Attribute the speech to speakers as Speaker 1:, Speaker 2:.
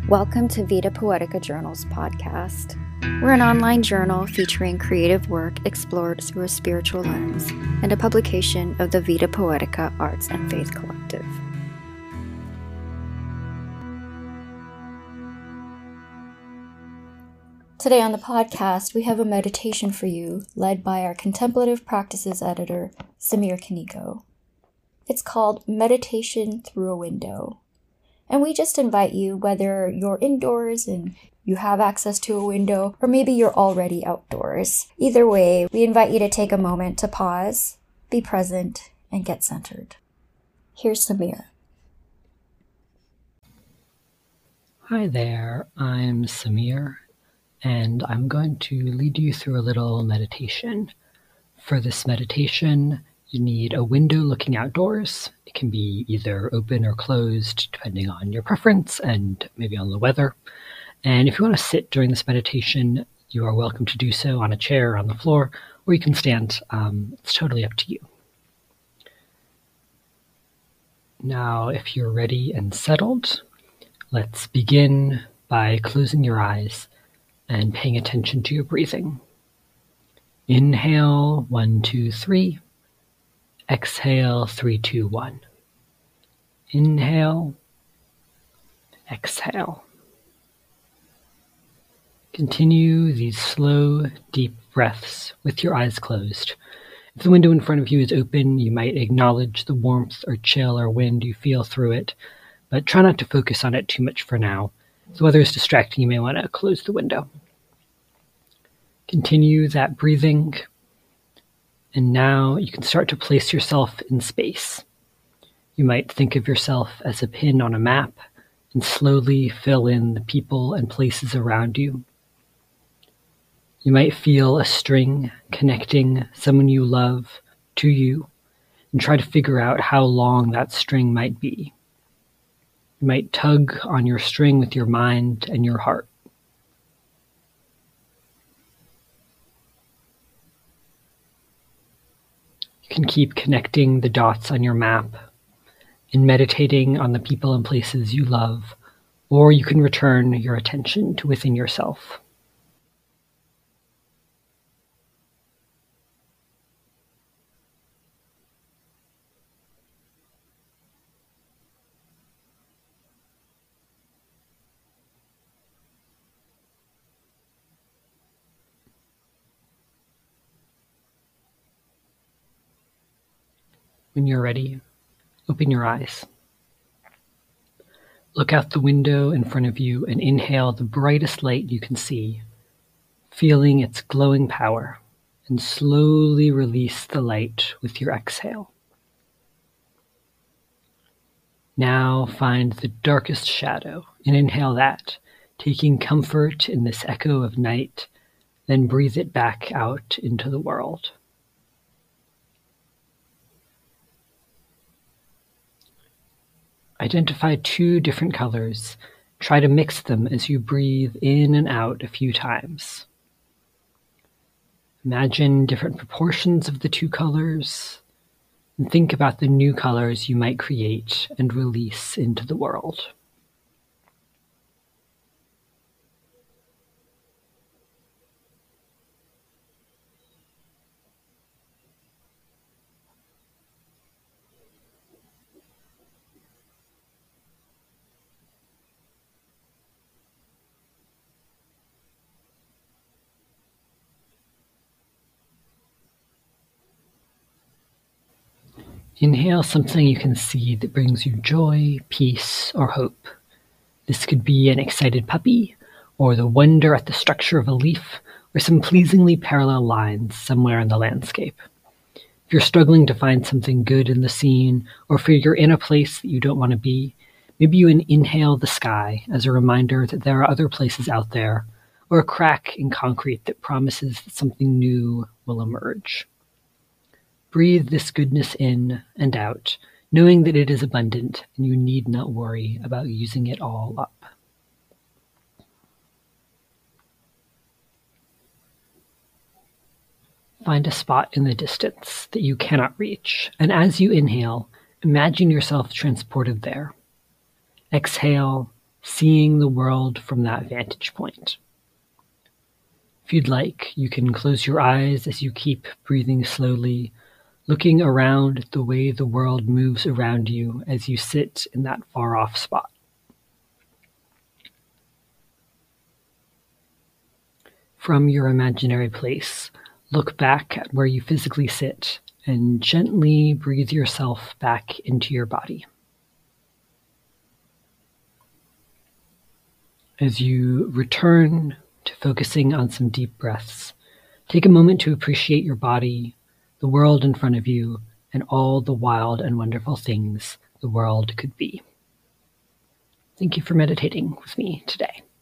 Speaker 1: Welcome to Vita Poetica Journals podcast. We're an online journal featuring creative work explored through a spiritual lens and a publication of the Vita Poetica Arts and Faith Collective. Today on the podcast, we have a meditation for you led by our Contemplative Practices editor, Samir Kaneko. It's called Meditation Through a Window. And we just invite you, whether you're indoors and you have access to a window, or maybe you're already outdoors. Either way, we invite you to take a moment to pause, be present, and get centered. Here's Samir.
Speaker 2: Hi there, I'm Samir, and I'm going to lead you through a little meditation. For this meditation, you need a window looking outdoors. It can be either open or closed, depending on your preference and maybe on the weather. And if you want to sit during this meditation, you are welcome to do so on a chair or on the floor, or you can stand. It's totally up to you. Now, if you're ready and settled, let's begin by closing your eyes and paying attention to your breathing. Inhale, 1, 2, 3. Exhale, 3, 2, 1. Inhale, exhale. Continue these slow, deep breaths with your eyes closed. If the window in front of you is open, you might acknowledge the warmth or chill or wind you feel through it, but try not to focus on it too much for now. If the weather is distracting, you may want to close the window. Continue that breathing. And now you can start to place yourself in space. You might think of yourself as a pin on a map and slowly fill in the people and places around you. You might feel a string connecting someone you love to you and try to figure out how long that string might be. You might tug on your string with your mind and your heart. You can keep connecting the dots on your map and meditating on the people and places you love, or you can return your attention to within yourself. When you're ready, open your eyes. Look out the window in front of you and inhale the brightest light you can see, feeling its glowing power, and slowly release the light with your exhale. Now find the darkest shadow and inhale that, taking comfort in this echo of night, then breathe it back out into the world. Identify 2 different colors. Try to mix them as you breathe in and out a few times. Imagine different proportions of the 2 colors, and think about the new colors you might create and release into the world. Inhale something you can see that brings you joy, peace, or hope. This could be an excited puppy, or the wonder at the structure of a leaf, or some pleasingly parallel lines somewhere in the landscape. If you're struggling to find something good in the scene, or if you're in a place that you don't want to be, maybe you inhale the sky as a reminder that there are other places out there, or a crack in concrete that promises that something new will emerge. Breathe this goodness in and out, knowing that it is abundant and you need not worry about using it all up. Find a spot in the distance that you cannot reach, and as you inhale, imagine yourself transported there. Exhale, seeing the world from that vantage point. If you'd like, you can close your eyes as you keep breathing slowly, looking around at the way the world moves around you as you sit in that far-off spot. From your imaginary place, look back at where you physically sit and gently breathe yourself back into your body. As you return to focusing on some deep breaths, take a moment to appreciate your body, the world in front of you, and all the wild and wonderful things the world could be. Thank you for meditating with me today.